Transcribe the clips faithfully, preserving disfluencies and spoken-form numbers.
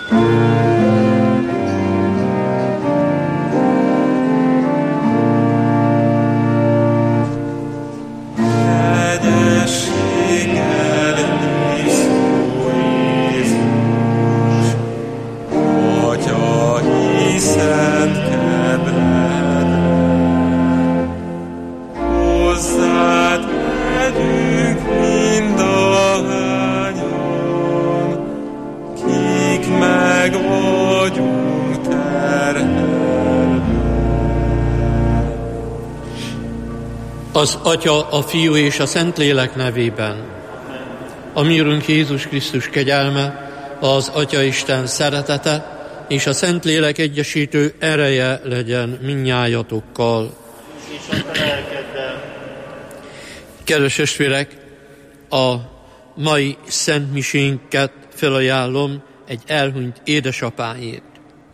Az Atya, a Fiú és a Szentlélek nevében. A mi Urunk Jézus Krisztus kegyelme, az Atyaisten szeretete és a Szentlélek egyesítő ereje legyen mindnyájatokkal. És a te lelkeddel. Kedves testvérek, a mai Szent Misénket felajánlom egy elhunyt édesapáért.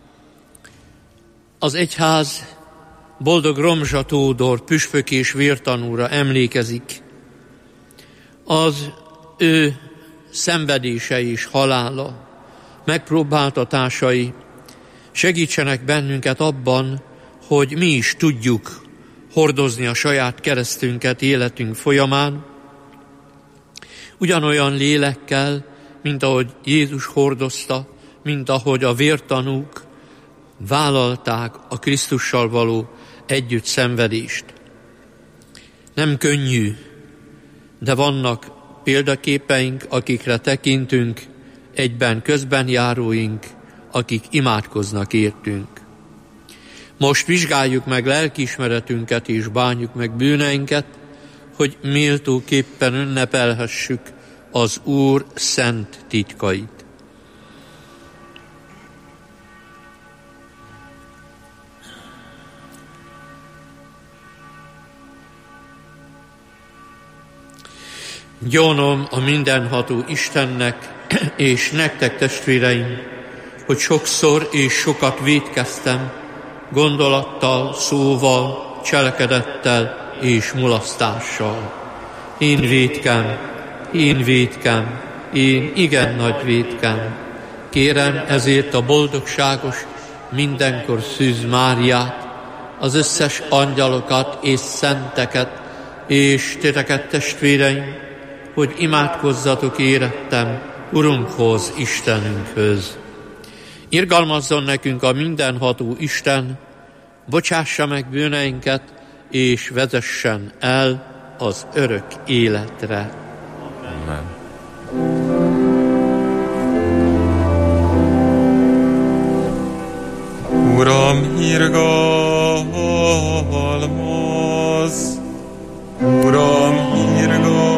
Az egyház Boldog Romzsa Tódor püspök és vértanúra emlékezik. Az ő szenvedése és halála, megpróbáltatásai segítsenek bennünket abban, hogy mi is tudjuk hordozni a saját keresztünket életünk folyamán, ugyanolyan lélekkel, mint ahogy Jézus hordozta, mint ahogy a vértanúk vállalták a Krisztussal való együtt szenvedést. Nem könnyű, de vannak példaképeink, akikre tekintünk, egyben közben járóink, akik imádkoznak értünk. Most vizsgáljuk meg lelkiismeretünket és bánjuk meg bűneinket, hogy méltóképpen ünnepelhessük az Úr szent titkait. Gyónom a mindenható Istennek, és nektek, testvéreim, hogy sokszor és sokat vétkeztem, gondolattal, szóval, cselekedettel és mulasztással. Én vétkem, én vétkem, én igen nagy vétkem. Kérem ezért a boldogságos, mindenkor Szűz Máriát, az összes angyalokat és szenteket, és titeket, testvéreim, hogy imádkozzatok érettem Urunkhoz, Istenünkhöz. Irgalmazzon nekünk a mindenható Isten, bocsássa meg bűneinket, és vezessen el az örök életre. Amen. Uram, irgalmaz, Uram, irgalmaz,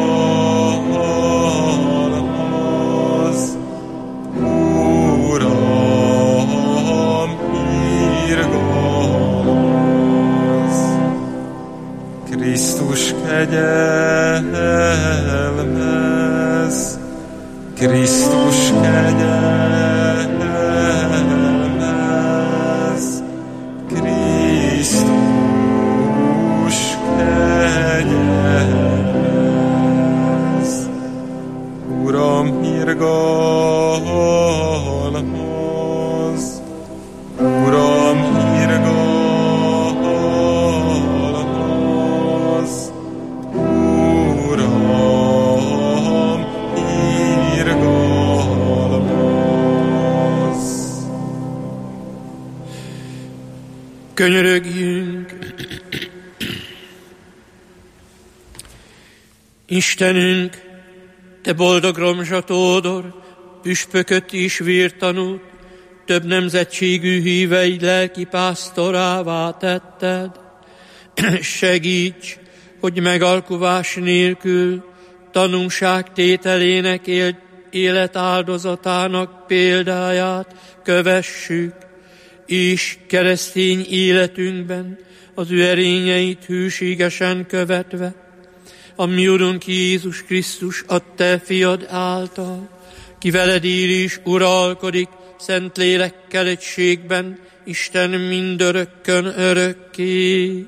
Krisztus kegyelmez, Krisztus kegyelmez, Krisztus kegyelmez. Uram, irgalmaz, Uram, irgalmaz, Könyörögjünk! Istenünk, te boldog Romzsa Tódor, püspököt és vértanút, több nemzetségű híveid lelki pásztorává tetted. Segíts, hogy megalkuvás nélkül tanúságtételének él, életáldozatának példáját kövessük, és keresztény életünkben az ő erényeit hűségesen követve, a mi Urunk Jézus Krisztus a te fiad által, ki veled él és uralkodik szent lélekkel egységben, Isten mindörökkön örökké.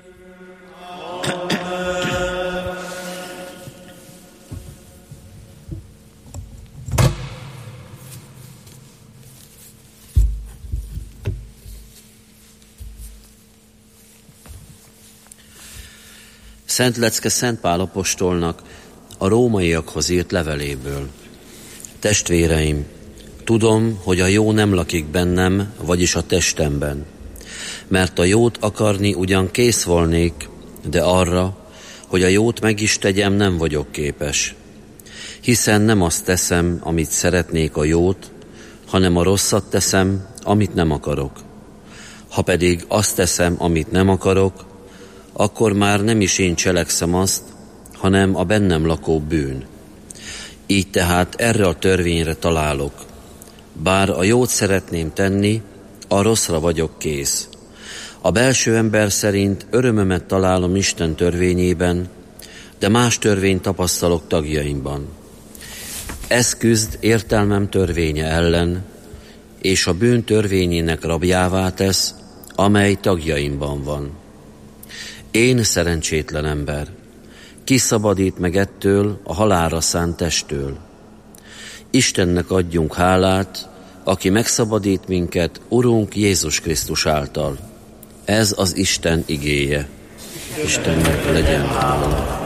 Szent lecke Szent Pál apostolnak a rómaiakhoz írt leveléből. Testvéreim, tudom, hogy a jó nem lakik bennem, vagyis a testemben. Mert a jót akarni ugyan kész volnék, de arra, hogy a jót meg is tegyem, nem vagyok képes. Hiszen nem azt teszem, amit szeretnék a jót, hanem a rosszat teszem, amit nem akarok. Ha pedig azt teszem, amit nem akarok, akkor már nem is én cselekszem azt, hanem a bennem lakó bűn. Így tehát erre a törvényre találok. Bár a jót szeretném tenni, a rosszra vagyok kész. A belső ember szerint örömömet találom Isten törvényében, de más törvényt tapasztalok tagjaimban. Ez küzd értelmem törvénye ellen, és a bűn törvényének rabjává tesz, amely tagjaimban van. Én szerencsétlen ember, ki szabadít meg ettől a halálra szánt testtől? Istennek adjunk hálát, aki megszabadít minket Urunk Jézus Krisztus által. Ez az Isten igéje. Istennek legyen hála.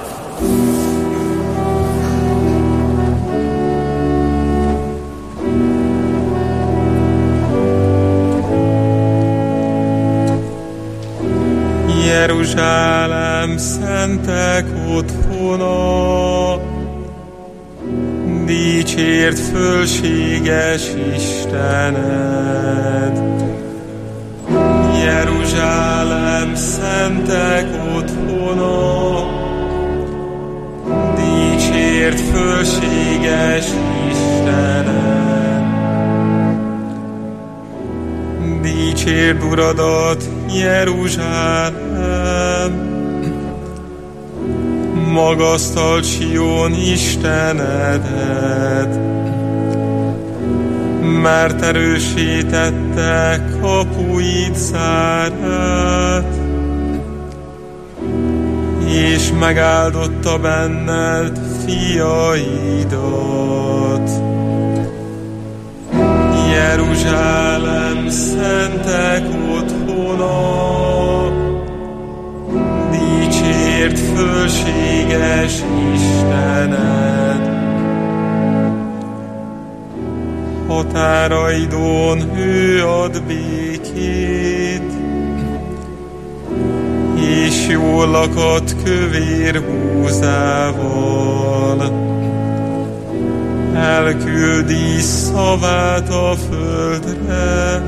Jeruzsálem szentek otthona, dicsért fölséges Istened. Jeruzsálem szentek otthona, dicsért fölséges Istened. Dicsérd Uradat, Jeruzsálem, magasztald Sion Istenedet, mert erősítette kapuid zárát, és megáldotta benned fiaidat. Jeruzsálem szentek otthona, dicsérd fölséges Istened. Határaidon ő ad békét, és jól lakat kövér búzával. Elküldi szavát a földre,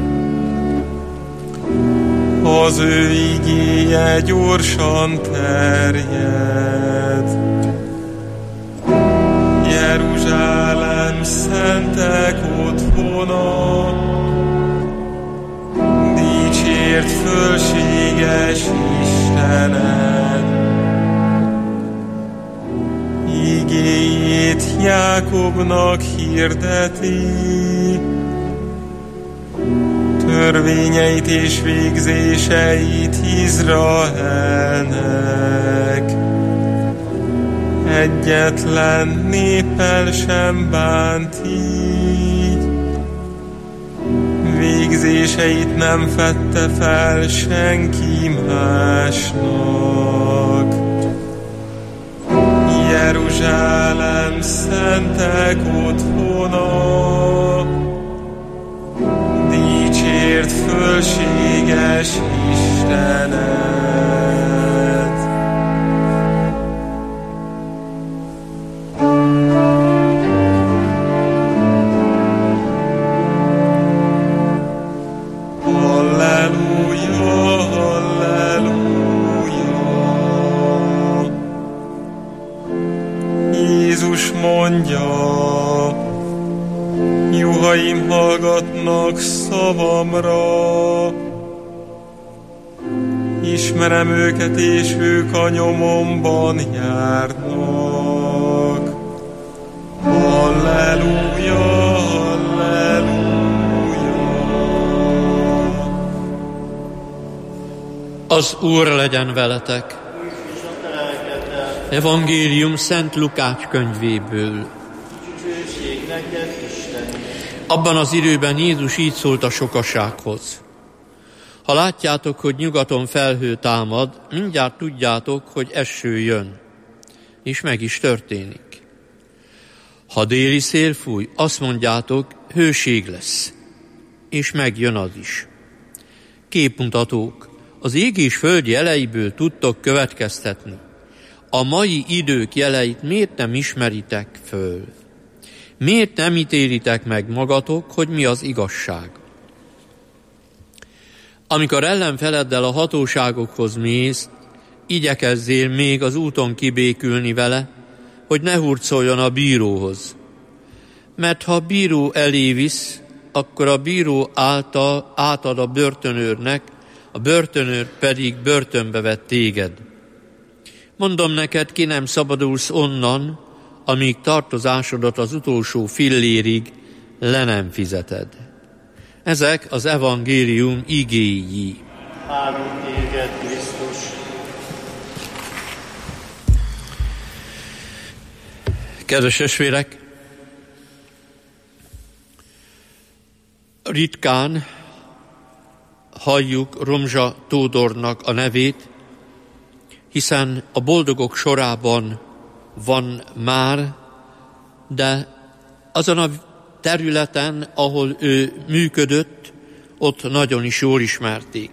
az ő igéje gyorsan terjed. Jeruzsálem szentek otthona, dicsérd fölséges Istened. Igéjét Jákobnak hirdeti, törvényeit és végzéseit Izraelnek. Egyetlen néppel sem bánt így, végzéseit nem fedte fel senki másnak. Jeruzsálem szentek otthona, dicsérd fölséges Istened. Halleluja, halleluja. Jézus mondja, juhaim hallgatnak szavamra. Ismerem őket, és ők a nyomomban járnak. Halleluja, halleluja. Az Úr legyen veletek. Evangélium Szent Lukács könyvéből. Abban az időben Jézus így szólt a sokasághoz. Ha látjátok, hogy nyugaton felhő támad, mindjárt tudjátok, hogy eső jön, és meg is történik. Ha déli szél fúj, azt mondjátok, hőség lesz, és megjön az is. Képmutatók, az ég és föld jeleiből tudtok következtetni. A mai idők jeleit miért nem ismeritek föl? Miért nem ítélitek meg magatok, hogy mi az igazság? Amikor ellenfeleddel a hatóságokhoz mész, igyekezzél még az úton kibékülni vele, hogy ne hurcoljon a bíróhoz. Mert ha a bíró elé visz, akkor a bíró által átad a börtönőrnek, a börtönőr pedig börtönbe vett téged. Mondom neked, ki nem szabadulsz onnan, amíg tartozásodat az utolsó fillérig le nem fizeted. Ezek az evangélium igéi. Áldunk téged, Krisztus! Kedves testvérek, ritkán halljuk Romzsa Tódornak a nevét, hiszen a boldogok sorában van már, de azon a területen, ahol ő működött, ott nagyon is jól ismerték.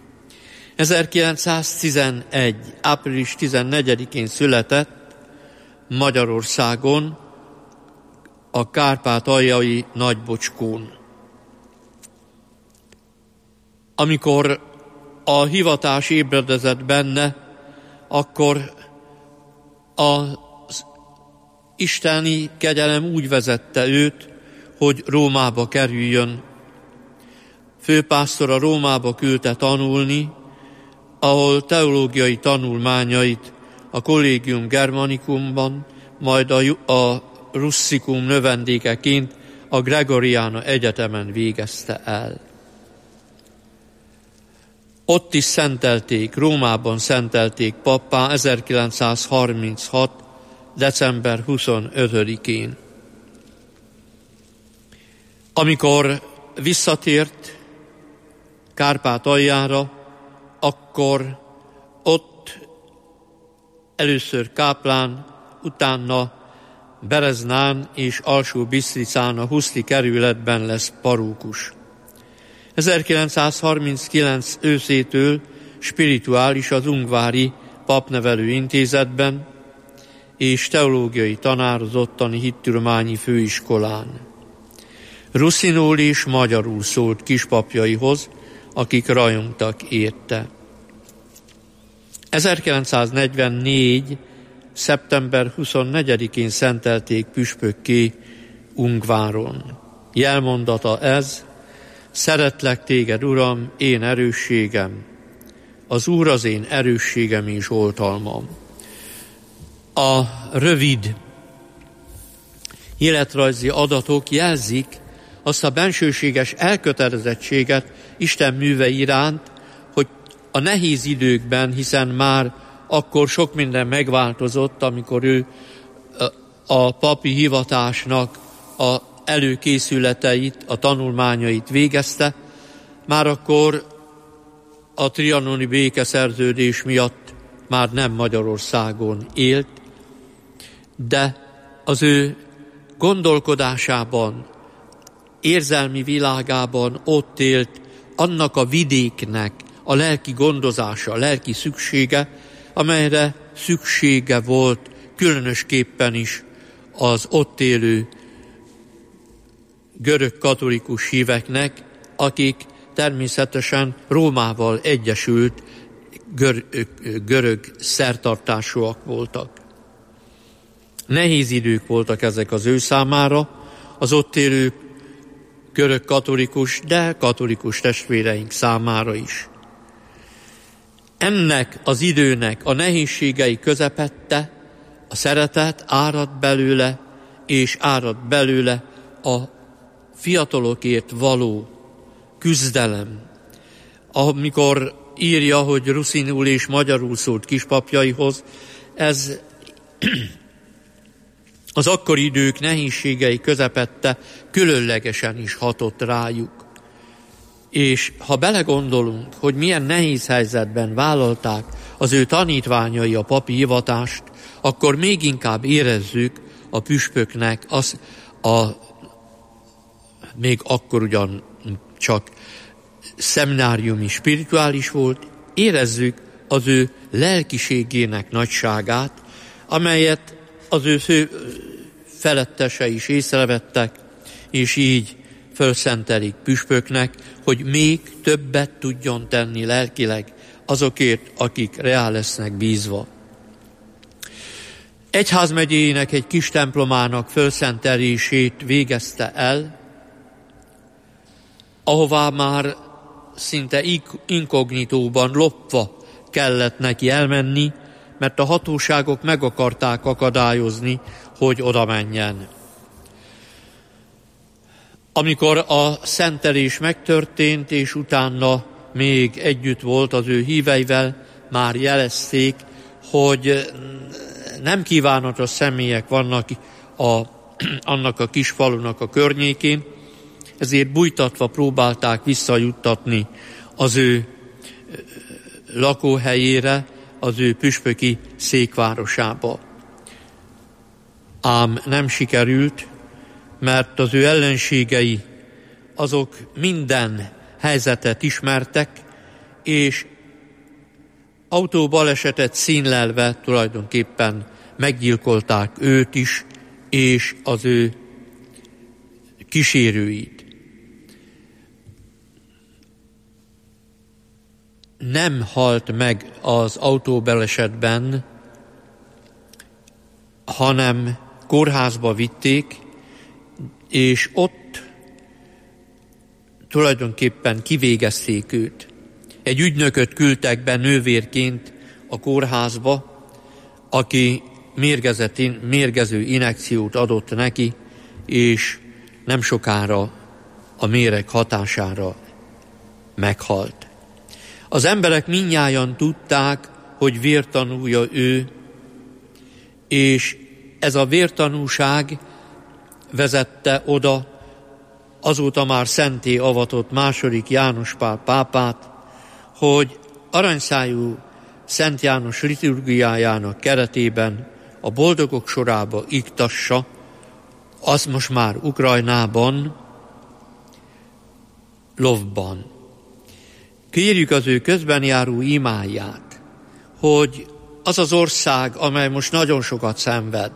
ezerkilencszáztizenegy. április tizennegyedikén született Magyarországon, a kárpátaljai Nagybocskón. Amikor a hivatás ébredezett benne, akkor az isteni kegyelem úgy vezette őt, hogy Rómába kerüljön. Főpásztora Rómába küldte tanulni, ahol teológiai tanulmányait a Collegium Germanicumban, majd a, a Russicum növendékeként a Gregoriana Egyetemen végezte el. Ott is szentelték, Rómában szentelték pappá ezerkilencszázharminchat. december huszonötödikén. Amikor visszatért Kárpátaljára, akkor ott először Káplán, utána Bereznán és Alsó-Bisztricán a Huszti kerületben lesz parókus. ezerkilencszázharminckilenc őszétől spirituális az Ungvári papnevelő intézetben és teológiai tanár az ottani hittudományi főiskolán. Ruszinól és magyarul szólt kispapjaihoz, akik rajongtak érte. ezerkilencszáznegyvennégy. szeptember huszonnegyedikén szentelték püspökké Ungváron. Jelmondata ez: szeretlek téged, Uram, én erősségem, az Úr az én erősségem és oltalmam. A rövid életrajzi adatok jelzik azt a bensőséges elkötelezettséget Isten művei iránt, hogy a nehéz időkben, hiszen már akkor sok minden megváltozott, amikor ő a papi hivatásnak a előkészületeit, a tanulmányait végezte, már akkor a trianoni békeszerződés miatt már nem Magyarországon élt, de az ő gondolkodásában, érzelmi világában ott élt annak a vidéknek a lelki gondozása, a lelki szüksége, amelyre szüksége volt különösképpen is az ott élő görög katolikus híveknek, akik természetesen Rómával egyesült gör- görög szertartásúak voltak. Nehéz idők voltak ezek az ő számára, az ott élő görög katolikus, de katolikus testvéreink számára is. Ennek az időnek a nehézségei közepette a szeretet árad belőle, és árad belőle a fiatalokért való küzdelem. Amikor írja, hogy ruszinul és magyarul szólt kispapjaihoz, ez az akkori idők nehézségei közepette különlegesen is hatott rájuk. És ha belegondolunk, hogy milyen nehéz helyzetben vállalták az ő tanítványai a papi hivatást, akkor még inkább érezzük a püspöknek az, a, még akkor ugyan csak szemináriumi spirituális volt, érezzük az ő lelkiségének nagyságát, amelyet az ő fő felettese is észrevettek, és így fölszentelik püspöknek, hogy még többet tudjon tenni lelkileg azokért, akik reá lesznek bízva. Egyházmegyének egy kis templomának fölszentelését végezte el, ahová már szinte inkognitóban lopva kellett neki elmenni, mert a hatóságok meg akarták akadályozni, hogy oda menjen. Amikor a szentelés megtörtént, és utána még együtt volt az ő híveivel, már jelezték, hogy nem kívánatos személyek vannak a, annak a kis falunak a környékén, ezért bújtatva próbálták visszajuttatni az ő lakóhelyére, az ő püspöki székvárosába. Ám nem sikerült, mert az ő ellenségei azok minden helyzetet ismertek, és autóbalesetet színlelve tulajdonképpen meggyilkolták őt is, és az ő kísérőit. Nem halt meg az autóbalesetben, hanem kórházba vitték, és ott tulajdonképpen kivégezték őt. Egy ügynököt küldtek be nővérként a kórházba, aki mérgező injekciót adott neki, és nem sokára a méreg hatására meghalt. Az emberek mindnyájan tudták, hogy vértanúja ő, és ez a vértanúság vezette oda azóta már szenté avatott második János Pál pápát, hogy aranyszájú Szent János liturgiájának keretében a boldogok sorába iktassa, az most már Ukrajnában, Lvovban. Kérjük az ő közben járó imáját, hogy az az ország, amely most nagyon sokat szenved,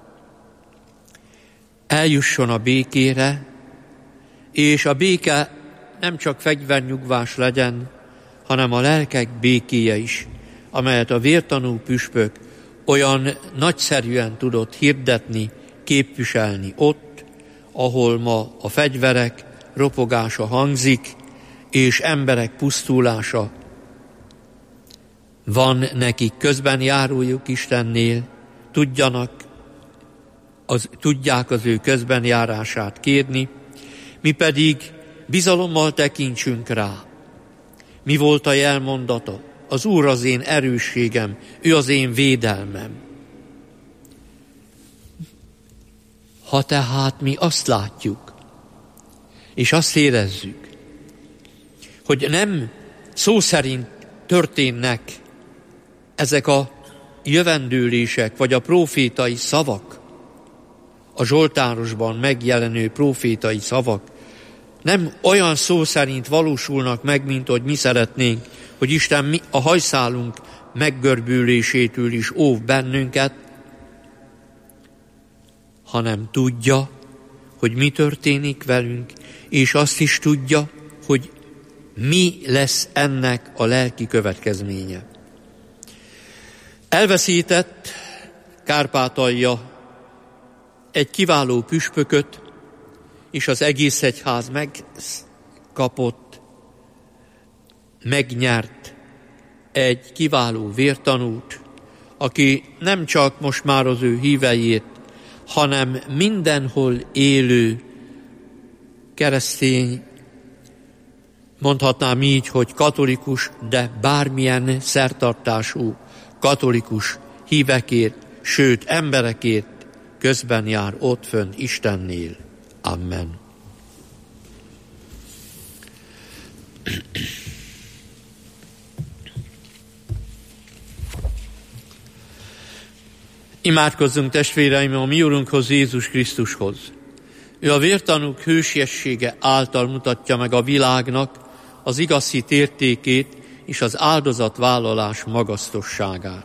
eljusson a békére, és a béke nem csak fegyvernyugvás legyen, hanem a lelkek békéje is, amelyet a vértanú püspök olyan nagyszerűen tudott hirdetni, képviselni ott, ahol ma a fegyverek ropogása hangzik, és emberek pusztulása. Van nekik közben járójuk Istennél, tudjanak, az, tudják az ő közben járását kérni, mi pedig bizalommal tekintsünk rá. Mi volt a jelmondata? Az Úr az én erősségem, ő az én védelmem. Ha tehát mi azt látjuk, és azt érezzük, hogy nem szó szerint történnek ezek a jövendőlések, vagy a prófétai szavak, a Zsoltárosban megjelenő prófétai szavak, nem olyan szó szerint valósulnak meg, mint hogy mi szeretnénk, hogy Isten mi a hajszálunk meggörbülésétől is óv bennünket, hanem tudja, hogy mi történik velünk, és azt is tudja, hogy mi lesz ennek a lelki következménye. Elveszített Kárpátalja egy kiváló püspököt, és az egész egyház megkapott, megnyert egy kiváló vértanút, aki nem csak most már az ő híveiért, hanem mindenhol élő keresztény, mondhatnám így, hogy katolikus, de bármilyen szertartású katolikus hívekért, sőt emberekért közben jár ott fönn Istennél. Amen. Imádkozzunk, testvéreim, a mi Urunkhoz, Jézus Krisztushoz. Ő a vértanúk hősiessége által mutatja meg a világnak az igaz hit értékét és az áldozatvállalás magasztosságát.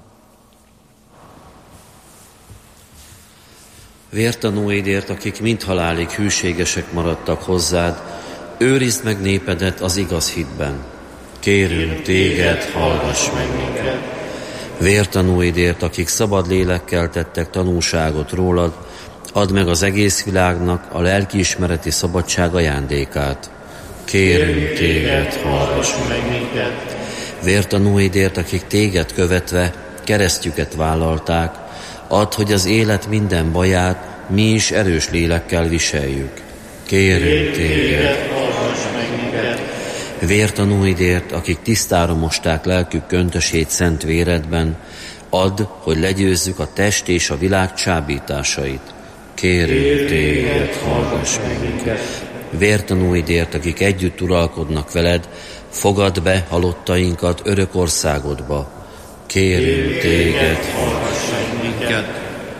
Vértanúidért, akik mind halálig hűségesek maradtak hozzád, őrizd meg népedet az igaz hitben. Kérünk téged, hallgass meg minket. Vértanúidért, akik szabad lélekkel tettek tanúságot rólad, add meg az egész világnak a lelkiismereti szabadság ajándékát. Kérünk téged, hallgass meg minket. Vértanúidért, akik téged követve keresztjüket vállalták, add, hogy az élet minden baját mi is erős lélekkel viseljük. Kérünk téged, hallgass meg minket. Vértanúidért, akik tisztára mosták lelkük köntösét szent véredben, add, hogy legyőzzük a test és a világ csábításait. Kérünk téged, hallgass meg minket. Vértanúidért, akik együtt uralkodnak veled, fogadd be halottainkat örök országodba. Kérünk téged, hallgass meg minket.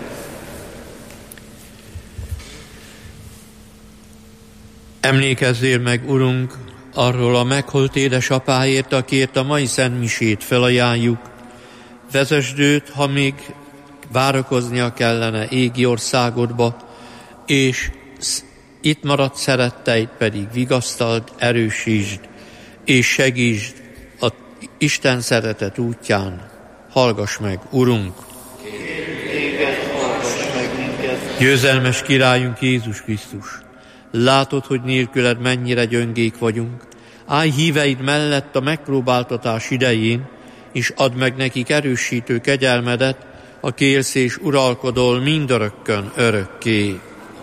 Emlékezzél meg, Urunk, arról a meghalt édesapáért, akiért a mai szentmisét felajánljuk. Vezesd őt, ha még várakoznia kellene égi országodba, és itt maradt szeretteit pedig vigasztald, erősítsd, és segítsd a Isten szeretet útján. Hallgass meg, Urunk! Kérünk téged, hallgass meg minket! Győzelmes királyunk Jézus Krisztus! Látod, hogy nélküled mennyire gyöngék vagyunk. Állj híveid mellett a megpróbáltatás idején, és add meg nekik erősítő kegyelmedet, aki élsz és uralkodol mindörökkön örökké.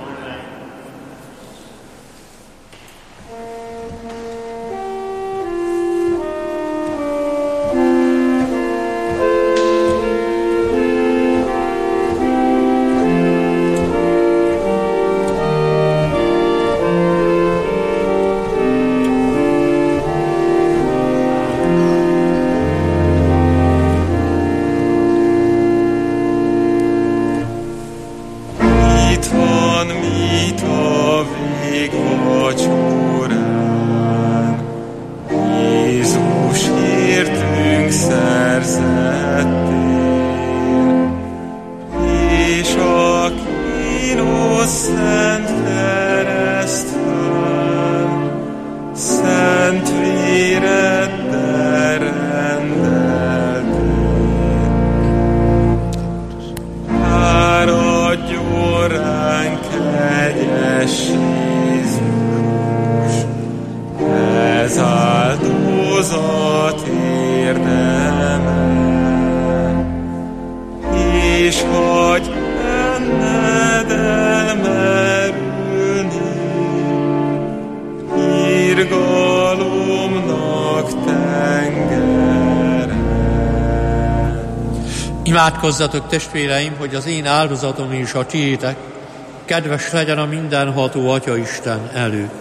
Imádkozzatok, testvéreim, hogy az én áldozatom és a tiétek kedves legyen a mindenható Atyaisten előtt.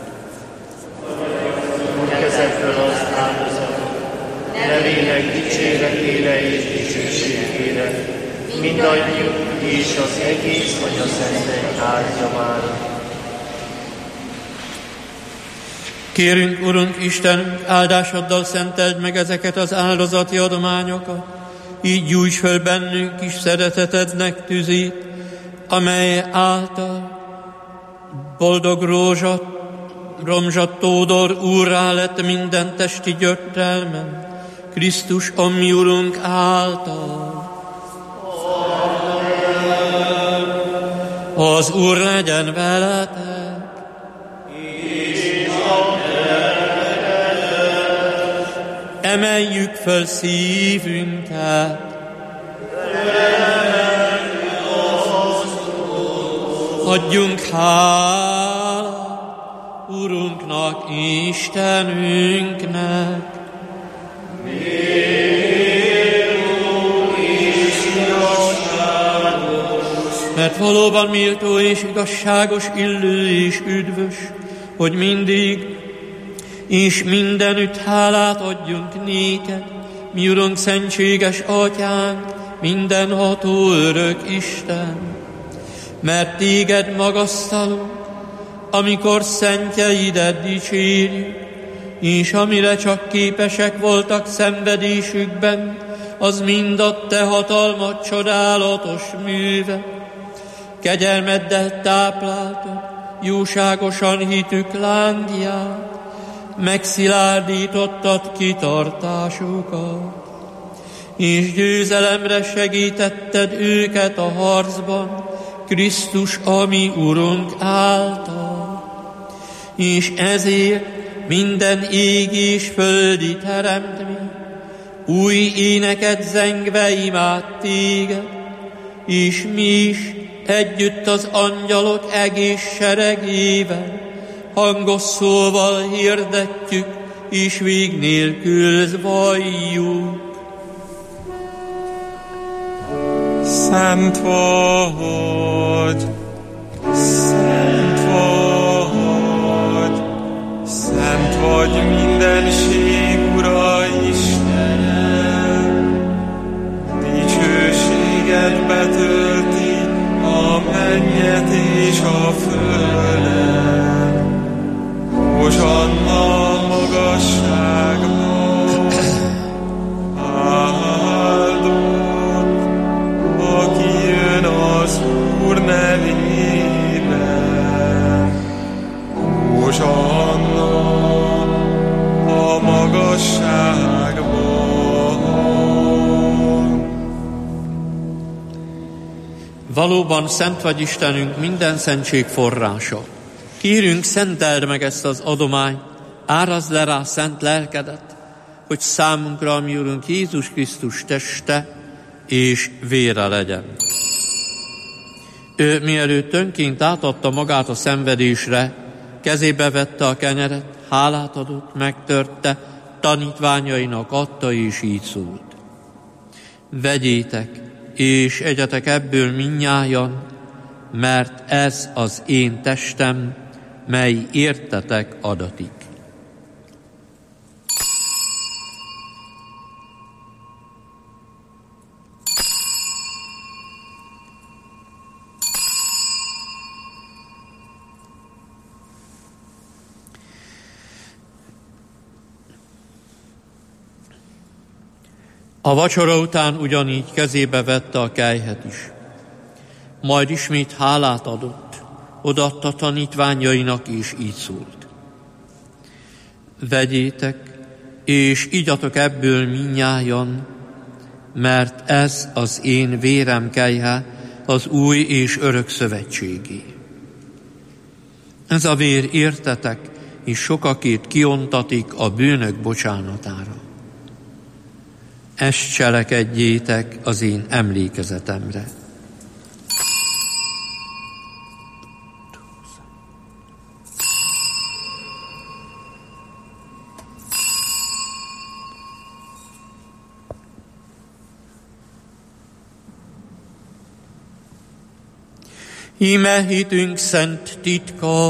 Kezedből az áldozatot, nevének dicséretére és dicsőségére, mindannyiunk és az egész Atyaszenttek áldjamára. Kérünk, Urunk Istenünk, áldásoddal szenteld meg ezeket az áldozati adományokat, így gyújts föl bennünk is szeretetednek tüzét, amely által boldog Rózsa, Romzsa Tódor úrrá lett minden testi gyötrelmen, Krisztus, a mi Urunk által. Az Úr legyen veletek. Emeljük föl szívünket. Adjunk hálát Urunknak, Istenünknek. Mert valóban méltó és igazságos, illő és üdvös, hogy mindig és mindenütt hálát adjunk néked, mi Urunk, szentséges Atyánk, mindenható örök Isten, mert téged magasztalunk, amikor szentjeidet dicsérjük, és amire csak képesek voltak szenvedésükben, az mind a te hatalmad csodálatos műve. Kegyelmeddel tápláltad jóságosan hitük lángját, megszilárdítottad kitartásukat, és győzelemre segítetted őket a harcban, Krisztus, a mi Urunk által. És ezért minden ég és földi teremtmény új éneket zengve imád téged, és mi is együtt az angyalok egész seregével hangos szóval hirdetjük, és vég nélkül valljuk. Szent vagy, szent vagy, szent vagy mindenség Ura Istenem, dicsőséged betölti a mennyet és a földet. Hosanna a magasságban, áldott, aki jön az Úr nevében. Hosanna a magasságban. Valóban szent vagy Istenünk, minden szentség forrása. Kérünk, szenteld meg ezt az adományt, árazd le rá szent lelkedet, hogy számunkra, mi Urunk Jézus Krisztus teste és vére legyen. Ő mielőtt önként átadta magát a szenvedésre, kezébe vette a kenyeret, hálát adott, megtörte, tanítványainak adta, és így szólt: vegyétek, és egyetek ebből mindnyájan, mert ez az én testem, mely értetek adatik. A vacsora után ugyanígy kezébe vette a kelyhet is. Majd ismét hálát adott, odaadta tanítványainak, és így szólt: vegyétek, és igyatok ebből mindnyájan, mert ez az én vérem kelyhe, az új és örök szövetségé. Ez a vér értetek, és sokakért kiontatik a bűnök bocsánatára. Ezt cselekedjétek az én emlékezetemre. Íme hitünk szent titka,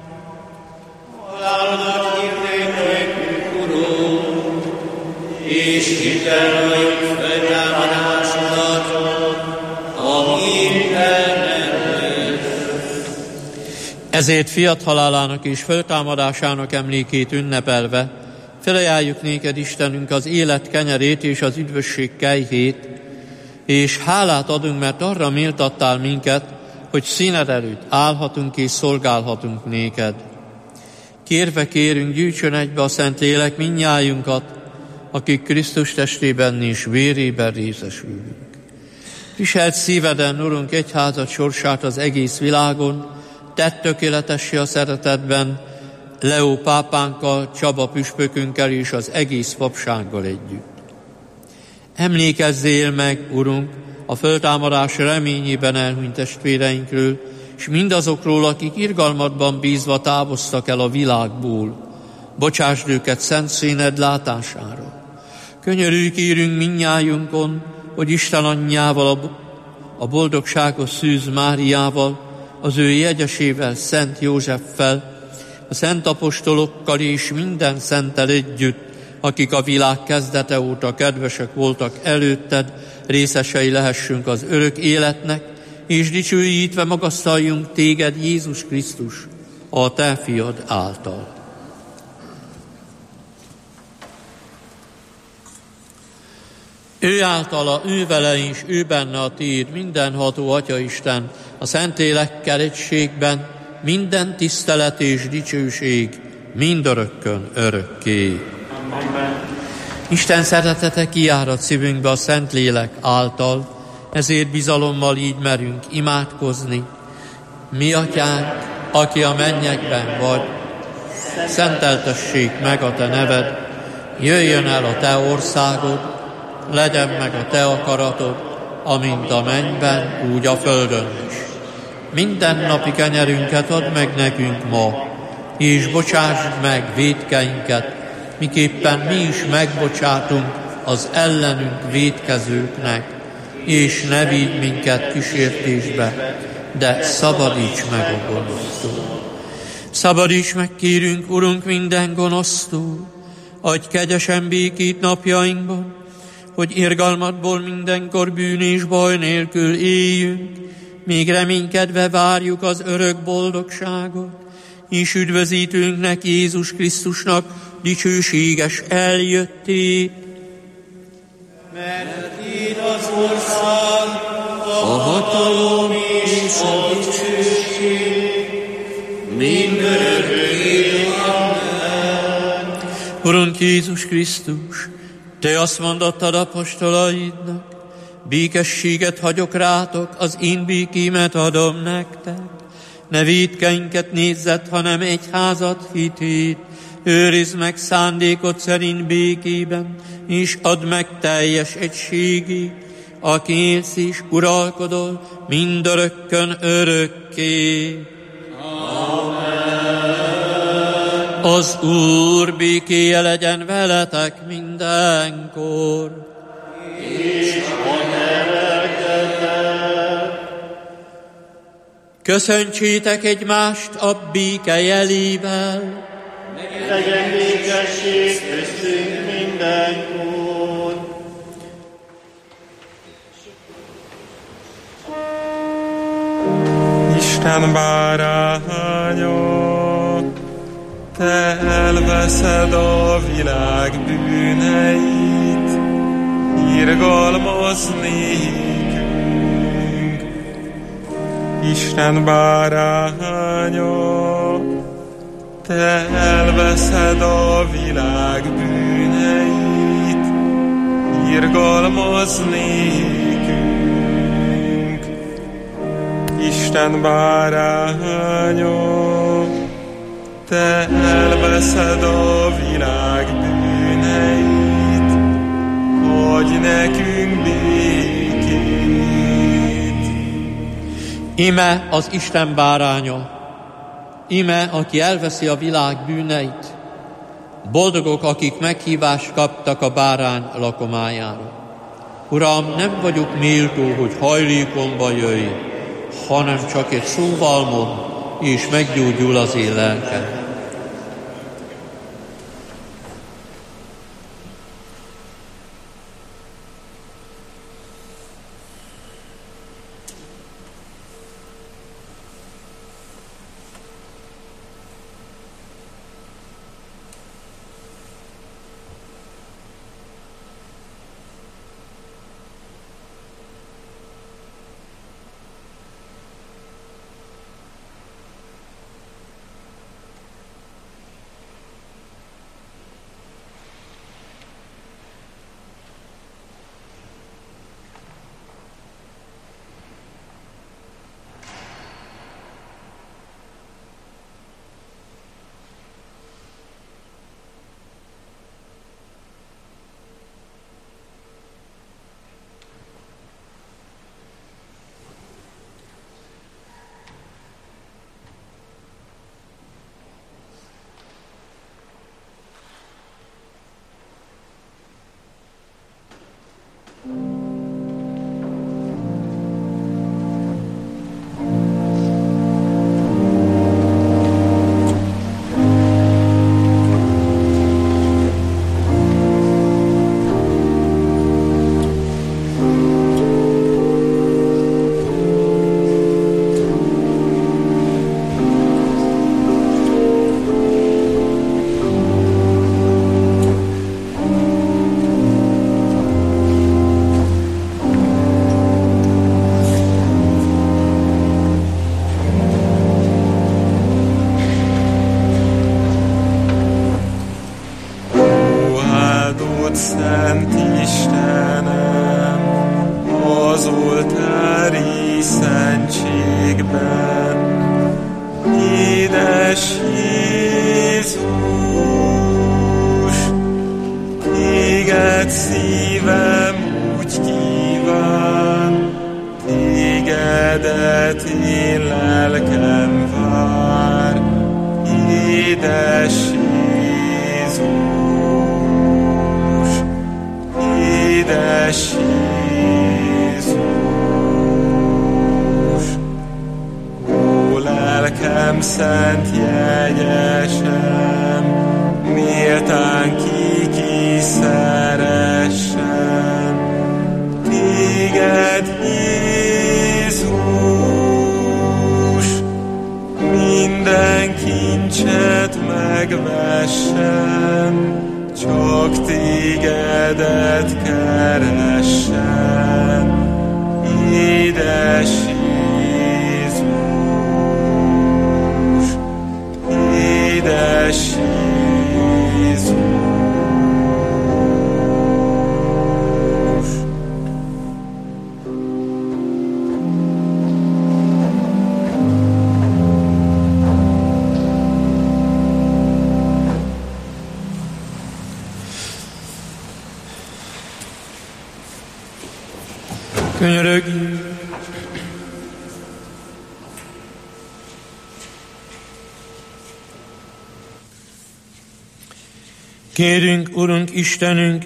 halálodat hirdetjük, Urunk, és hiteljük feltámadásodat, amíg el nem jössz. Ezért fiat halálának és feltámadásának emlékét ünnepelve felajánljuk néked, Istenünk, az élet kenyerét és az üdvösség kejhét, és hálát adunk, mert arra méltattál minket, hogy színed előtt állhatunk és szolgálhatunk néked. Kérve kérünk, gyűjtsön egybe a Szentlélek mindnyájunkat, akik Krisztus testében és vérében részesülünk. Viselt szíveden, Urunk, egyházad sorsát az egész világon, tedd tökéletessé a szeretetben, Leó pápánkkal, Csaba püspökünkkel és az egész papsággal együtt. Emlékezzél meg, Urunk, a föltámadás reményében elhunyt testvéreinkről, és mindazokról, akik irgalmadban bízva távoztak el a világból. Bocsásd őket szent színed látására. Könyörülj kérünk mindnyájunkon, hogy Isten anyjával, a boldogságos Szűz Máriával, az ő jegyesével, Szent Józseffel, a szent apostolokkal és minden szenttel együtt akik a világ kezdete óta kedvesek voltak előtted, részesei lehessünk az örök életnek, és dicsőítve magasztaljunk téged, Jézus Krisztus, a te fiad által. Ő általa, ő vele is, ő benne a tiéd, mindenható Atyaisten, a Szentlélekkel egységben, minden tisztelet és dicsőség, mindörökkön örökké. Amen. Isten szeretete kiárad szívünkbe a Szentlélek által, ezért bizalommal így merünk imádkozni. Mi atyánk, aki a mennyekben vagy, szenteltessék meg a te neved, jöjjön el a te országod, legyen meg a te akaratod, amint a mennyben, úgy a földön is. Minden napi kenyerünket add meg nekünk ma, és bocsásd meg vétkeinket, miképpen mi is megbocsátunk az ellenünk vétkezőknek, és ne vigy minket kísértésbe, de szabadíts meg a gonosztól. Szabadíts meg, kérünk, Urunk, minden gonosztól, adj kegyesen békét napjainkban, hogy irgalmadból mindenkor bűn és baj nélkül éljünk, még reménykedve várjuk az örök boldogságot, és üdvözítőnknek, Jézus Krisztusnak dicsőséges eljöttét. Mert itt az ország, a hatalom és a dicsőség, mindörökké. Amen. Urunk Jézus Krisztus, te azt mondottad apostolaidnak, békességet hagyok rátok, az én békémet adom nektek. Ne vétkeinket nézzed, hanem egyházat hitét, őrizd meg szándékod szerint békében, és add meg teljes egységét, aki élsz és uralkodol mindörökkön örökké. Amen. Az Úr békéje legyen veletek mindenkor. És a lelkeddel. Köszöntsétek egymást a béke jelével. Legyen békesség köztünk mindenkor. Isten báránya, te elveszed a világ bűneit, irgalmaz nékünk. Isten báránya, te elveszed a világ bűneit, irgalmaz nékünk. Isten báránya, te elveszed a világ bűneit, adj nekünk békét. Ime az Isten báránya, ime, aki elveszi a világ bűneit. Boldogok, akik meghívást kaptak a bárány lakomájára. Uram, nem vagyok méltó, hogy hajlékomba jöjj, hanem csak egy szóval mond, és meggyógyul az én lelkem. Szent Istenem, az oltári szentségben. Édes Jézus, téged szívem úgy kíván, tégedet én lelkem vár. Édes Jézus, édes Jézus, ó lelkem szent jegyesem, méltán ki ki szeressen. Téged Jézus, minden kincset megvessen, csak tégedet keressen. Édes Jézus, édes Jézus. Könyörögjünk! Kérünk, Urunk Istenünk,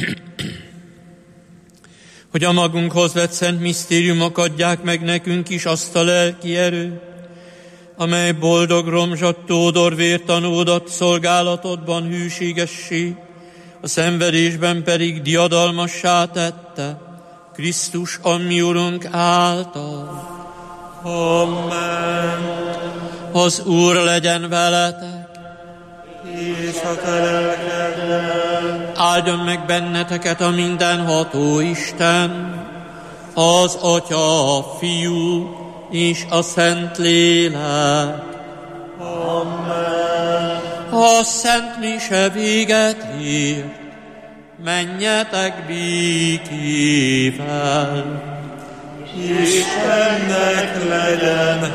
hogy a magunkhoz vett szent misztériumok adják meg nekünk is azt a lelki erőt, amely boldog Romzsa Tódor vértanúdat szolgálatodban hűségessé, a szenvedésben pedig diadalmassá tette, Krisztus, a mi Urunk által. Amen. Az Úr legyen veletek, És a te lelkeddel. áldjon meg benneteket a mindenható Isten, az Atya, a Fiú és a Szentlélek. Amen. A Szent Mise véget ér, menjetek békével. Istennek legyen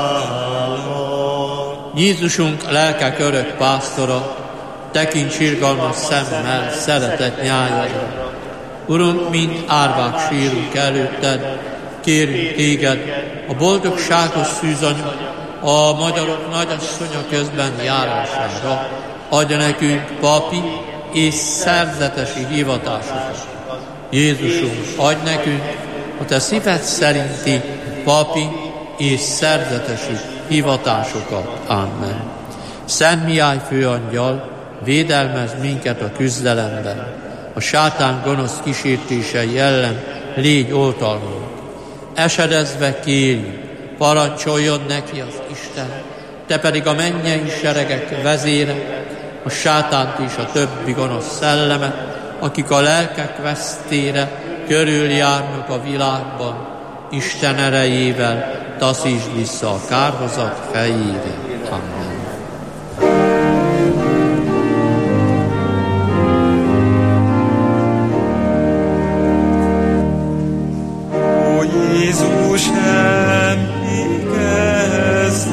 hála. Jézusunk lelkek örök pásztora, tekints irgalmas szemmel szeretett nyájadra. Urunk, mint árvák sírunk előtted, kérünk téged, a boldogságos szűzanya, a magyarok nagyasszonya közben járására, adja nekünk papi és szerzetesi hivatásokat. Jézusunk, adj nekünk a te szíved szerinti papi és szerzetesi hivatásokat. Amen. Szent Mihály főangyal, védelmezz minket a küzdelemben, a sátán gonosz kísértései ellen légy oltalmunk. Esedezve kérjük, parancsoljon neki az Isten, te pedig a mennyei seregek vezére, a sátánt és a többi gonosz szellemet, akik a lelkek vesztére körüljárnak a világban, Isten erejével taszítsd vissza a kárhozat fejére. Amen. Ó Jézus, emlékezz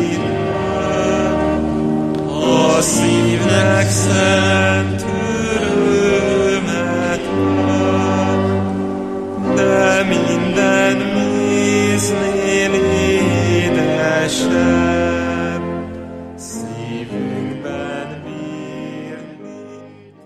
a szívnek szent örömet ad, de minden méznél édesebb szívünkben bírni.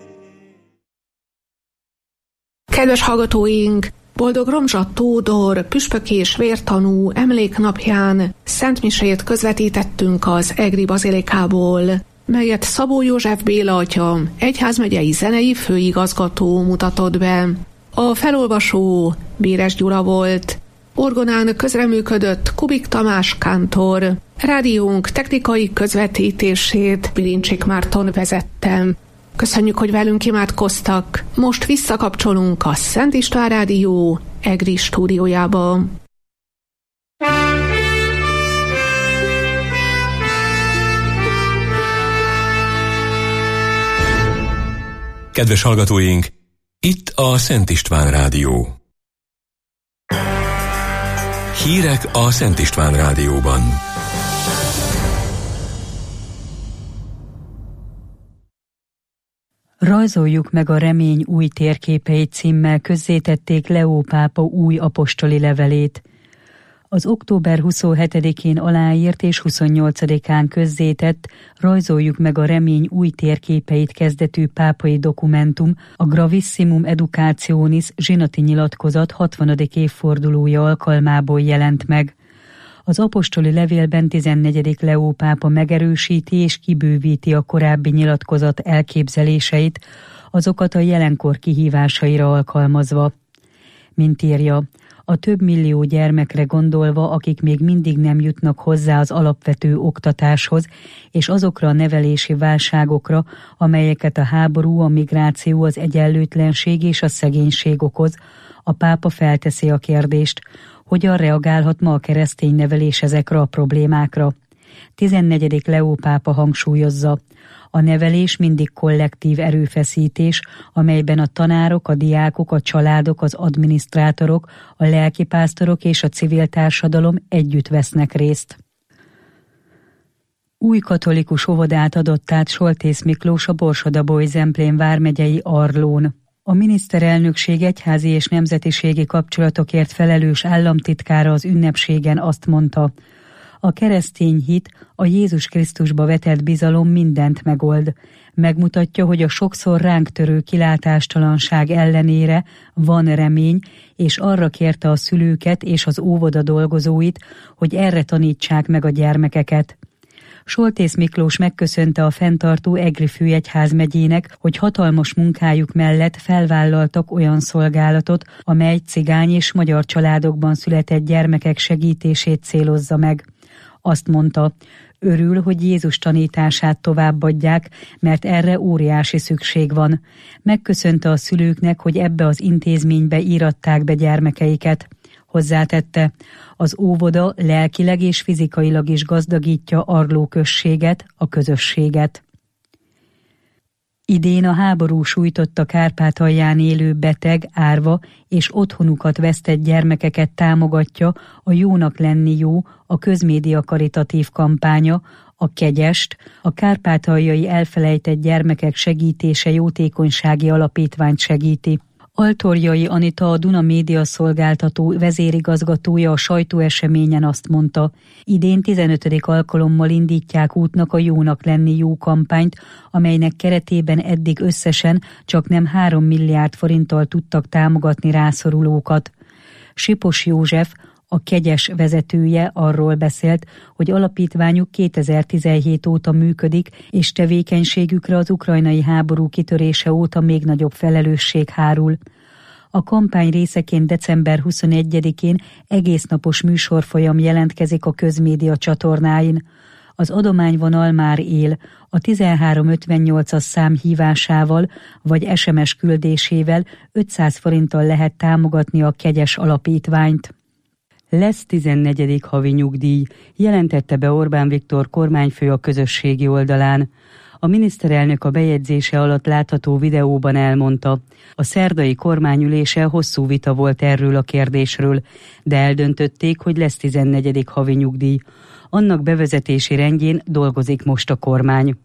Kedves hallgatóink! Boldog Romzsa Tódor püspök és vértanú emléknapján szentmisét közvetítettünk az Egri Bazilikából, melyet Szabó József Béla atya, egyházmegyei zenei főigazgató mutatott be. A felolvasó Béres Gyula volt, orgonán közreműködött Kubik Tamás kántor, rádiónk technikai közvetítését Bilincsik Márton vezette. Köszönjük, hogy velünk imádkoztak. Most visszakapcsolunk a Szent István Rádió Egri stúdiójába. Kedves hallgatóink, Itt a Szent István Rádió. Hírek a Szent István Rádióban. Rajzoljuk meg a remény új térképeit címmel közzétették Leó pápa új apostoli levelét. Az október huszonhetedikén aláírt és huszonnyolcadikán közzétett Rajzoljuk meg a remény új térképeit kezdetű pápai dokumentum, a Gravissimum Educationis zsinati nyilatkozat hatvanadik évfordulója alkalmából jelent meg. Az apostoli levélben tizennegyedik Leó pápa megerősíti és kibővíti a korábbi nyilatkozat elképzeléseit, azokat a jelenkor kihívásaira alkalmazva. Mint írja, a több millió gyermekre gondolva, akik még mindig nem jutnak hozzá az alapvető oktatáshoz, és azokra a nevelési válságokra, amelyeket a háború, a migráció, az egyenlőtlenség és a szegénység okoz, a pápa felteszi a kérdést, hogyan reagálhat ma a keresztény nevelés ezekre a problémákra. tizennegyedik Leó pápa hangsúlyozza, a nevelés mindig kollektív erőfeszítés, amelyben a tanárok, a diákok, a családok, az adminisztrátorok, a lelkipásztorok és a civil társadalom együtt vesznek részt. Új katolikus óvodát adott át Soltész Miklós a Borsod-Abaúj-Zemplén vármegyei Arlón. A miniszterelnökség egyházi és nemzetiségi kapcsolatokért felelős államtitkára az ünnepségen azt mondta, a keresztény hit, a Jézus Krisztusba vetett bizalom mindent megold. Megmutatja, hogy a sokszor ránk törő kilátástalanság ellenére van remény, és arra kérte a szülőket és az óvoda dolgozóit, hogy erre tanítsák meg a gyermekeket. Soltész Miklós megköszönte a fenntartó Egri főegyházmegyének, hogy hatalmas munkájuk mellett felvállaltak olyan szolgálatot, amely cigány és magyar családokban született gyermekek segítését célozza meg. Azt mondta, örül, hogy Jézus tanítását továbbadják, mert erre óriási szükség van. Megköszönte a szülőknek, hogy ebbe az intézménybe íratták be gyermekeiket. Hozzátette, az óvoda lelkileg és fizikailag is gazdagítja Arló községet, a közösséget. Idén a háború sújtotta Kárpátalján élő beteg, árva és otthonukat vesztett gyermekeket támogatja a Jónak lenni jó, a közmédia karitatív kampánya, a Kegyest, a kárpátaljai elfelejtett gyermekek segítése jótékonysági alapítványt segíti. Altorjai Anita, a Duna Média Szolgáltató vezérigazgatója a sajtóeseményen azt mondta, idén tizenötödik alkalommal indítják útnak a Jónak lenni jó kampányt, amelynek keretében eddig összesen csak nem három milliárd forinttal tudtak támogatni rászorulókat. Sipos József, a Kegyes vezetője arról beszélt, hogy alapítványuk kétezer-tizenhét óta működik, és tevékenységükre az ukrajnai háború kitörése óta még nagyobb felelősség hárul. A kampány részeként december huszonegyedikén egésznapos műsorfolyam jelentkezik a közmédia csatornáin. Az adományvonal már él, a tizenhárom ötvennyolcas szám hívásával vagy es em es küldésével ötszáz forinttal lehet támogatni a Kegyes alapítványt. Lesz tizennegyedik havi nyugdíj, jelentette be Orbán Viktor kormányfő a közösségi oldalán. A miniszterelnök a bejegyzése alatt látható videóban elmondta, a szerdai kormányülése hosszú vita volt erről a kérdésről, de eldöntötték, hogy lesz tizennegyedik havi nyugdíj. Annak bevezetési rendjén dolgozik most a kormány.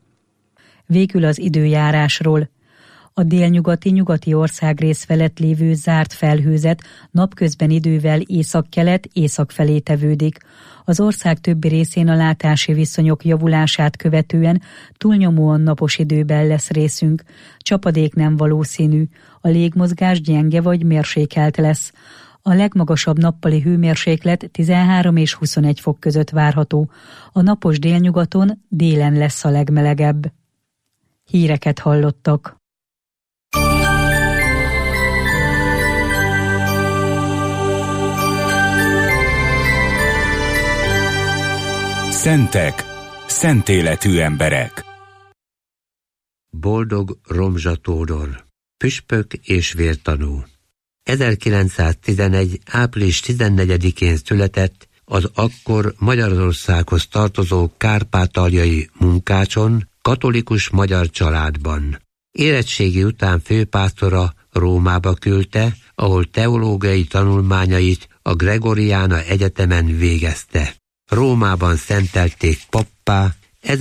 Végül az időjárásról. A délnyugati nyugati országrész felett lévő zárt felhőzet napközben idővel északkelet észak felé tevődik. Az ország többi részén a látási viszonyok javulását követően túlnyomóan napos időben lesz részünk. Csapadék nem valószínű, a légmozgás gyenge vagy mérsékelt lesz. A legmagasabb nappali hőmérséklet tizenhárom és huszonegy fok között várható. A napos délnyugaton délen lesz a legmelegebb. Híreket hallottak. Szentek, szentéletű emberek. Boldog Romzsa Tódor, püspök és vértanú. ezerkilencszáztizenegy. április tizennegyedikén született az akkor Magyarországhoz tartozó kárpátaljai Munkácson, katolikus magyar családban. Érettségi után főpásztora Rómába küldte, ahol teológiai tanulmányait a Gregoriana Egyetemen végezte. Rómában szentelték pappá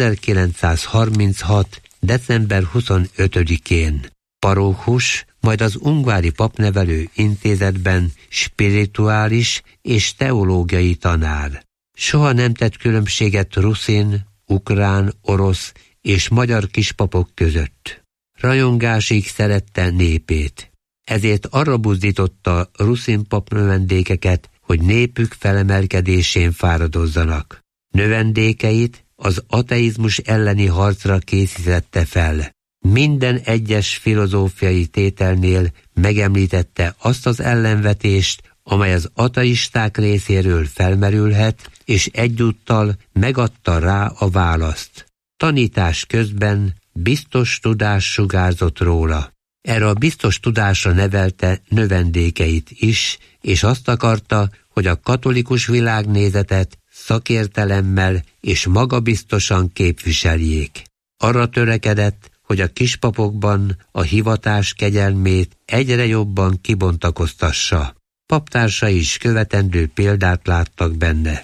ezerkilencszázharminchat. december huszonötödikén. Parókus, majd az Ungvári Papnevelő Intézetben spirituális és teológiai tanár. Soha nem tett különbséget ruszin, ukrán, orosz és magyar kispapok között. Rajongásig szerette népét. Ezért arra buzdította ruszin pap növendékeket, hogy népük felemelkedésén fáradozzanak. Növendékeit az ateizmus elleni harcra készítette fel. Minden egyes filozófiai tételnél megemlítette azt az ellenvetést, amely az ateisták részéről felmerülhet, és egyúttal megadta rá a választ. Tanítás közben biztos tudás sugárzott róla. Erre a biztos tudásra nevelte növendékeit is, és azt akarta, hogy a katolikus világnézetet szakértelemmel és magabiztosan képviseljék. Arra törekedett, hogy a kispapokban a hivatás kegyelmét egyre jobban kibontakoztassa. Paptársai is követendő példát láttak benne.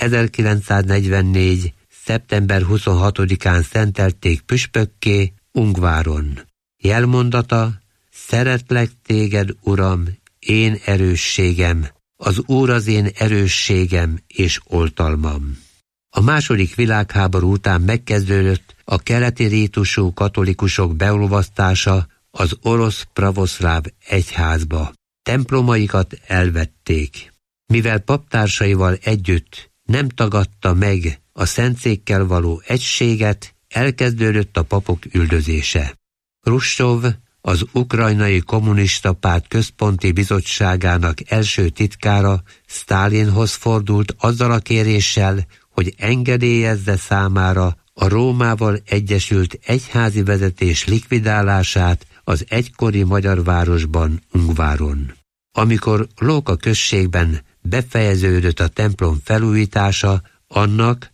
ezerkilencszáznegyvennégy. szeptember huszonhatodikán szentelték püspökké Ungváron. Jelmondata: szeretlek téged, Uram, én erősségem, az Úr az én erősségem és oltalmam. A második világháború után megkezdődött a keleti rítusú katolikusok beolvasztása az orosz pravoszláv egyházba. Templomaikat elvették. Mivel paptársaival együtt nem tagadta meg a szentszékkel való egységet, elkezdődött a papok üldözése. Hruscsov, az ukrajnai kommunista párt központi bizottságának első titkára, Sztálinhoz fordult azzal a kéréssel, hogy engedélyezze számára a Rómával egyesült egyházi vezetés likvidálását az egykori magyar városban, Ungváron. Amikor Lóka községben befejeződött a templom felújítása, annak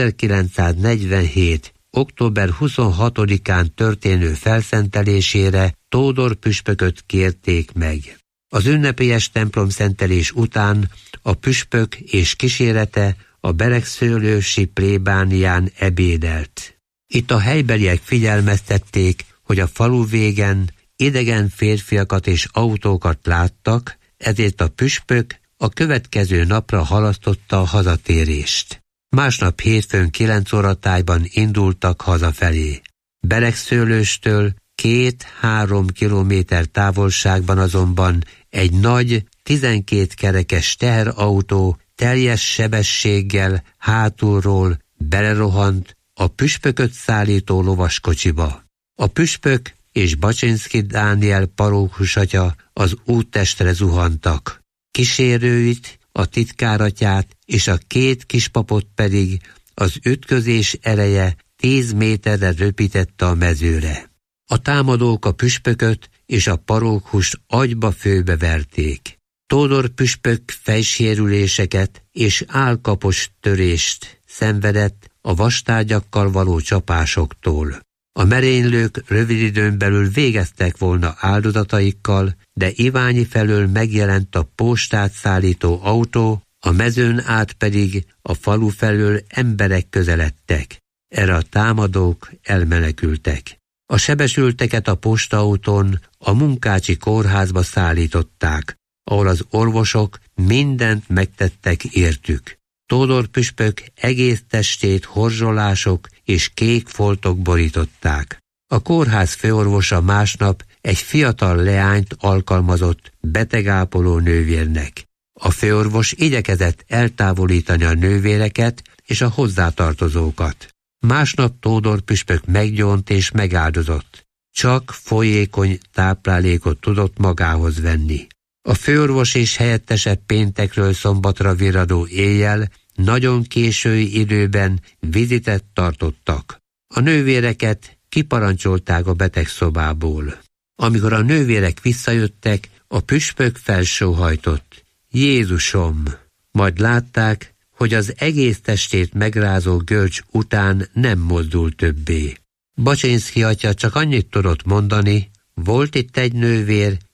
ezerkilencszáznegyvenhét. október huszonhatodikán történő felszentelésére Tódor püspököt kérték meg. Az ünnepélyes templomszentelés után a püspök és kísérete a beregszőlősi plébánián ebédelt. Itt a helybeliek figyelmeztették, hogy a falu végen idegen férfiakat és autókat láttak, ezért a püspök a következő napra halasztotta a hazatérést. Másnap hétfőn kilenc óratájban indultak hazafelé. Beregszőlőstől két-három kilométer távolságban azonban egy nagy, tizenkét kerekes teherautó teljes sebességgel hátulról belerohant a püspököt szállító lovaskocsiba. A püspök és Baczynszky Dániel parókusatya az úttestre zuhantak. Kísérőit, a titkáratját és a két kispapot pedig az ütközés ereje tíz méterre röpítette a mezőre. A támadók a püspököt és a parókust agyba-főbe verték. Tódor püspök fejsérüléseket és állkapos törést szenvedett a vastárgyakkal való csapásoktól. A merénylők rövid időn belül végeztek volna áldozataikkal, de Iványi felől megjelent a postát szállító autó, a mezőn át pedig a falu felől emberek közeledtek. Erre a támadók elmenekültek. A sebesülteket a postaautón a Munkácsi kórházba szállították, ahol az orvosok mindent megtettek értük. Tódor püspök egész testét horzsolások és kék foltok borították. A kórház főorvosa másnap egy fiatal leányt alkalmazott betegápoló nővérnek. A főorvos igyekezett eltávolítani a nővéreket és a hozzátartozókat. Másnap Tódor püspök meggyónt és megáldozott. Csak folyékony táplálékot tudott magához venni. A főorvos és helyettese péntekről szombatra virradó éjjel nagyon késői időben vizitet tartottak. A nővéreket kiparancsolták a betegszobából. Amikor a nővérek visszajöttek, a püspök felsóhajtott: Jézusom! Majd látták, hogy az egész testét megrázó görcs után nem mozdul többé. Baczynszky atya csak annyit tudott mondani: volt itt egy nővér,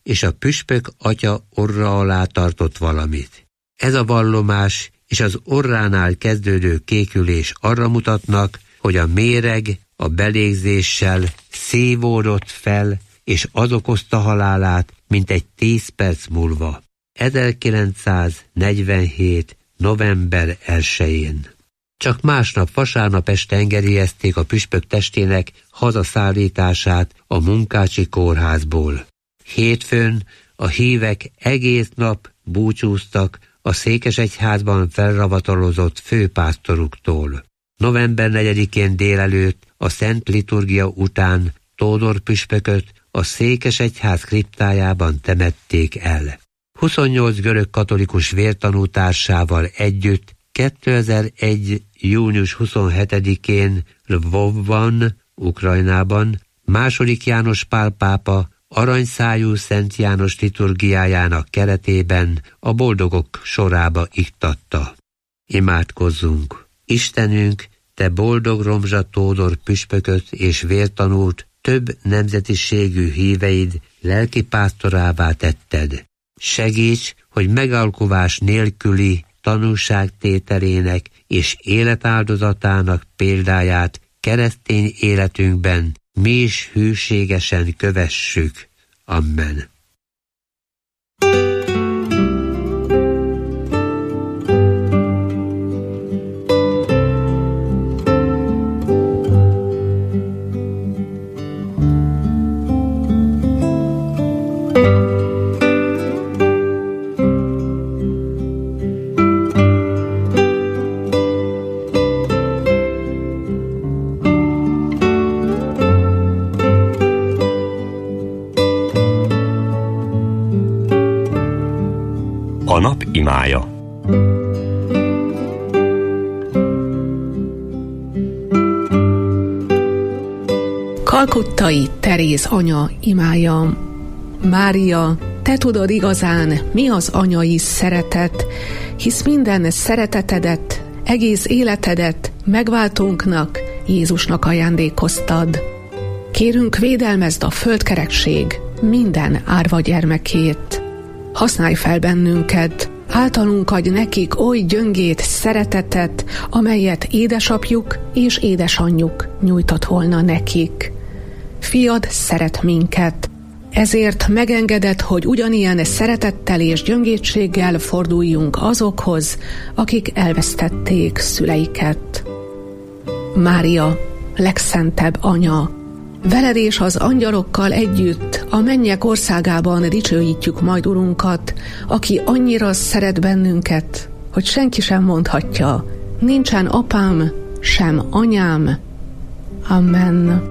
és a püspök atya orra alá tartott valamit. Ez a vallomás és az orránál kezdődő kékülés arra mutatnak, hogy a méreg a belégzéssel szívódott fel, és az okozta halálát, mintegy tíz perc múlva. ezerkilencszáznegyvenhét. november elsején. Csak másnap vasárnap este engedélyezték a püspök testének hazaszállítását a Munkácsi kórházból. Hétfőn a hívek egész nap búcsúztak a székesegyházban felravatalozott főpásztoruktól. november negyedikén délelőtt a Szent Liturgia után Tódor püspököt a székesegyház kriptájában temették el. huszonnyolc görög katolikus vértanú társával együtt kétezer-egy. június huszonhetedikén Lvovban, Ukrajnában második János Pál pápa aranyszájú Szent János liturgiájának keretében a boldogok sorába iktatta. Imádkozzunk! Istenünk, te boldog Romzsa Tódor püspököt és vértanút több nemzetiségű híveid lelkipásztorává tetted. Segíts, hogy megalkuvás nélküli tanúságtételének és életáldozatának példáját keresztény életünkben mi is hűségesen kövessük. Amen. A nap imája. Kalkuttai Teréz anya imája. Mária, te tudod igazán, mi az anyai szeretet, hisz minden szeretetedet, egész életedet megváltónknak, Jézusnak ajándékoztad. Kérünk, védelmezd a földkerekség minden árva gyermekét. Használj fel bennünket, általunk adj nekik oly gyöngét szeretetet, amelyet édesapjuk és édesanyjuk nyújtott volna nekik. Fiad szeret minket, ezért megengedett, hogy ugyanilyen szeretettel és gyöngétséggel forduljunk azokhoz, akik elvesztették szüleiket. Mária, legszentebb anya, veled és az angyalokkal együtt a mennyek országában dicsőítjük majd Urunkat, aki annyira szeret bennünket, hogy senki sem mondhatja, nincsen apám, sem anyám. Amen.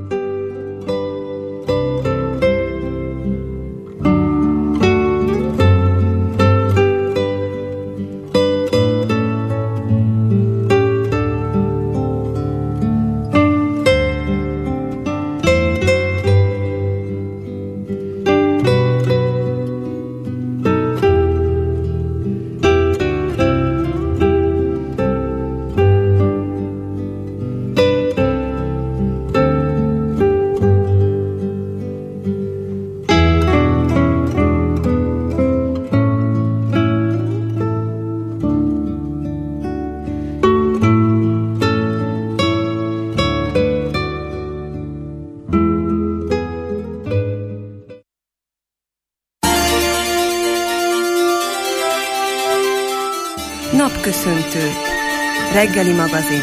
Napköszöntő. Reggeli magazin.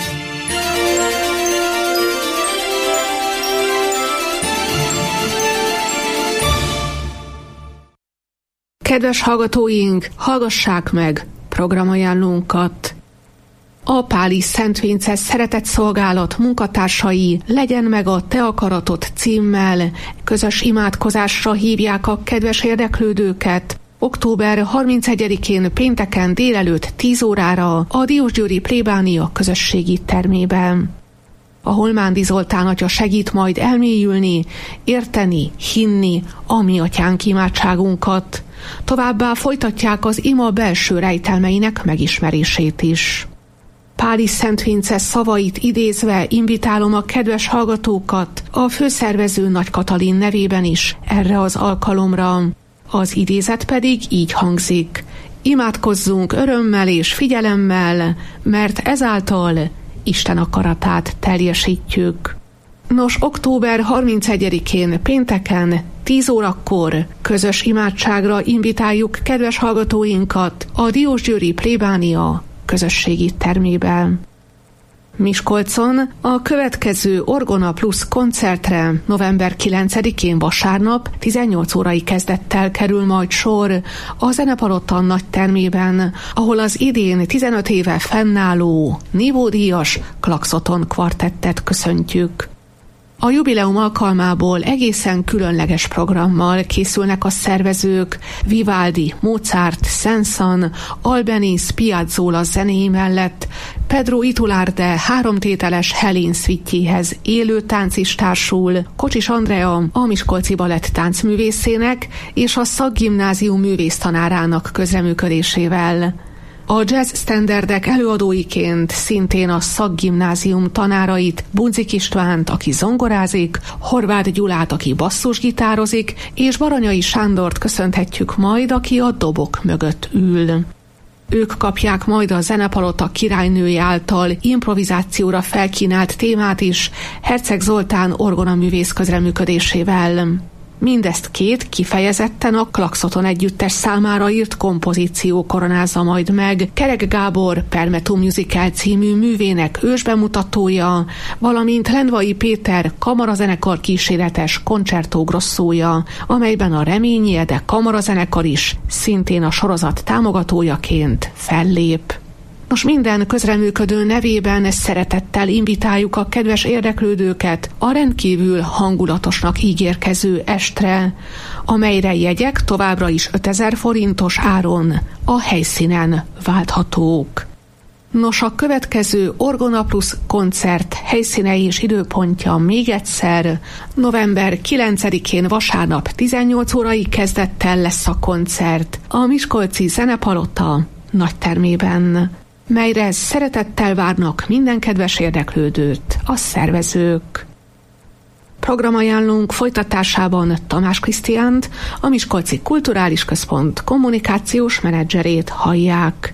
Kedves hallgatóink, hallgassák meg programajánlónkat. A Páli Szent Vince Szeretetszolgálat munkatársai Legyen meg a te akaratod címmel közös imádkozásra hívják a kedves érdeklődőket október harmincegyedikén pénteken délelőtt tíz órára a Diósgyőri plébánia közösségi termében. A Holmándi Zoltán atya segít majd elmélyülni, érteni, hinni a mi atyánk imádságunkat. Továbbá folytatják az ima belső rejtelmeinek megismerését is. Páli Szent Vince szavait idézve invitálom a kedves hallgatókat a főszervező Nagy Katalin nevében is erre az alkalomra. Az idézet pedig így hangzik: imádkozzunk örömmel és figyelemmel, mert ezáltal Isten akaratát teljesítjük. Nos, október harmincegyedikén pénteken tíz órakor közös imádságra invitáljuk kedves hallgatóinkat a Diósgyőri plébánia közösségi termébe. Miskolcon a következő Orgona Plus koncertre november kilencedikén vasárnap tizennyolc órai kezdettel kerül majd sor a Zenepalota nagy termében, ahol az idén tizenöt éve fennálló nívódíjas Klaxoton kvartettet köszöntjük. A jubileum alkalmából egészen különleges programmal készülnek a szervezők Vivaldi, Mozart, Saint-Saëns, Albéniz, Piazzolla zenéi mellett Pedro Iturralde háromtételes Helén szvitjéhez élő tánc is társul, Kocsis Andrea, a Miskolci Balett táncművészének és a Szakgimnázium művésztanárának közreműködésével. A jazz standardek előadóiként szintén a Szakgimnázium tanárait, Bunzik Istvánt, aki zongorázik, Horváth Gyulát, aki basszusgitározik, és Baranyai Sándort köszönhetjük majd, aki a dobok mögött ül. Ők kapják majd a Zenepalota királynője által improvizációra felkínált témát is, Herceg Zoltán orgonaművész közreműködésével. Mindezt két kifejezetten a Klaxoton együttes számára írt kompozíció koronázza majd meg Kerek Gábor Permetum Musical című művének ősbemutatója, valamint Lendvai Péter kamarazenekar kíséretes Concerto Grossója, amelyben a Reményi Ede kamarazenekar is szintén a sorozat támogatójaként fellép. Nos, minden közreműködő nevében szeretettel invitáljuk a kedves érdeklődőket a rendkívül hangulatosnak ígérkező estre, amelyre jegyek továbbra is ötezer forintos áron a helyszínen válthatók. Nos, a következő Orgona Plus koncert helyszíne és időpontja még egyszer november kilencedikén vasárnap tizennyolc órai kezdettel lesz a koncert a Miskolci Zenepalota nagytermében, melyre szeretettel várnak minden kedves érdeklődőt a szervezők. Programajánlónk folytatásában Tamás Krisztiánt, a Miskolci Kulturális Központ kommunikációs menedzserét hallják.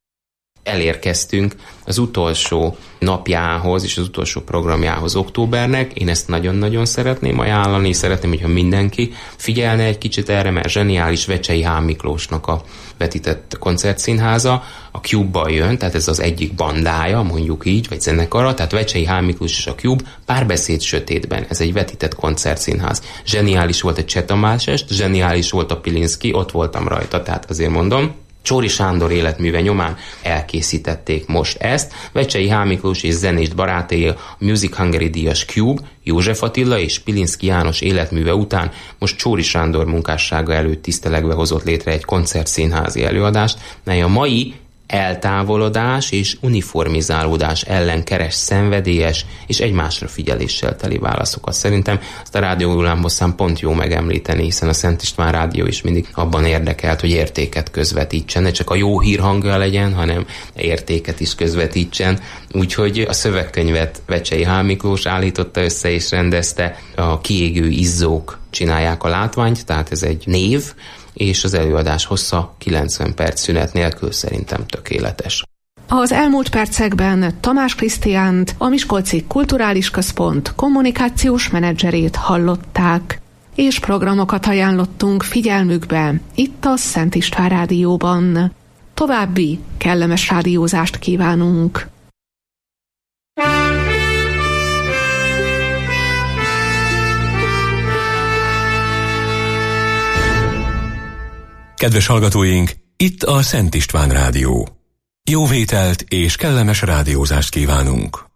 Elérkeztünk az utolsó napjához és az utolsó programjához októbernek. Én ezt nagyon-nagyon szeretném ajánlani, szeretném, hogyha mindenki figyelne egy kicsit erre, mert zseniális Vecsei H. Miklósnak a vetített koncertszínháza a Cube-bal jön, tehát ez az egyik bandája, mondjuk így, vagy zenekara, tehát Vecsei H. Miklós és a Cube, Párbeszéd sötétben, ez egy vetített koncertszínház. Zseniális volt a Cseh Tamás est, zseniális volt a Pilinszky, ott voltam rajta, tehát azért mondom. Csóri Sándor életműve nyomán elkészítették most ezt. Vecsei H. Miklós és zenést barátai a Music Hungary díjas Cube, József Attila és Pilinszky János életműve után most Csóri Sándor munkássága előtt tisztelegve hozott létre egy koncertszínházi előadást, mely a mai eltávolodás és uniformizálódás ellen keres szenvedélyes és egymásra figyeléssel teli válaszokat. Szerintem ezt a Rádió Hullámhosszán pont jó megemlíteni, hiszen a Szent István Rádió is mindig abban érdekelt, hogy értéket közvetítsen, ne csak a jó hír hangja legyen, hanem értéket is közvetítsen. Úgyhogy a szövegkönyvet Vecsei H. Miklós állította össze és rendezte, a Kiégő izzók csinálják a látványt, tehát ez egy név, és az előadás hossza kilencven perc szünet nélkül szerintem tökéletes. Az elmúlt percekben Tamás Krisztiánt, a Miskolci Kulturális Központ kommunikációs menedzserét hallották, és programokat ajánlottunk figyelmükbe itt a Szent István Rádióban. További kellemes rádiózást kívánunk! Kedves hallgatóink, itt a Szent István Rádió. Jó vételt és kellemes rádiózást kívánunk!